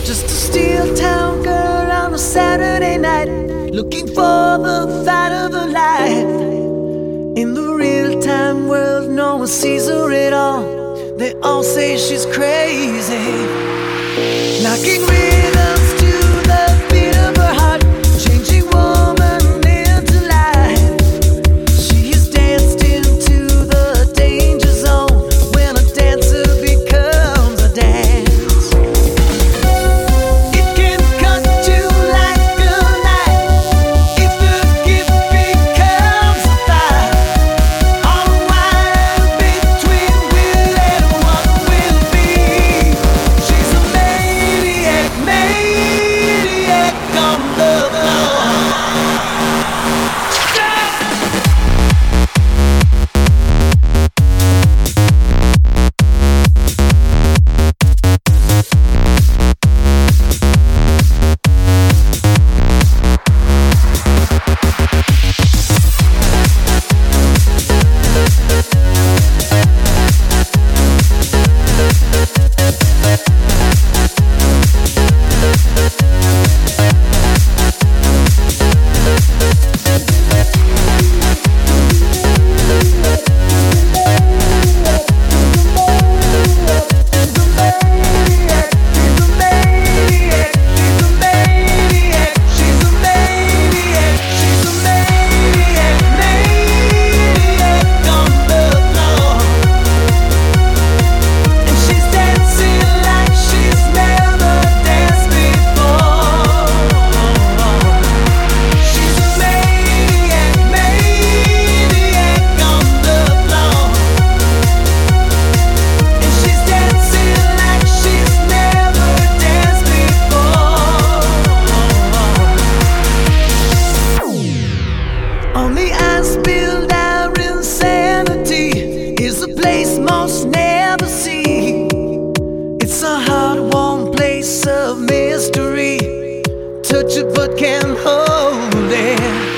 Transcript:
Just a steel town girl on a Saturday night, looking for the fight of her life. In the real-time world, no one sees her at all. They all say she's crazy, knocking rhythms to the beat of her heart, changing woman into life. She has danced into the danger zone when a dancer becomes a dance. It can cut you like a knife if the gift becomes a fire. On a wire between will and what will be. She's a maniac, maniac on the floor. Only ice build our insanity is a place most never see. It's a hard, warm place of mystery. Touch it but can't hold it.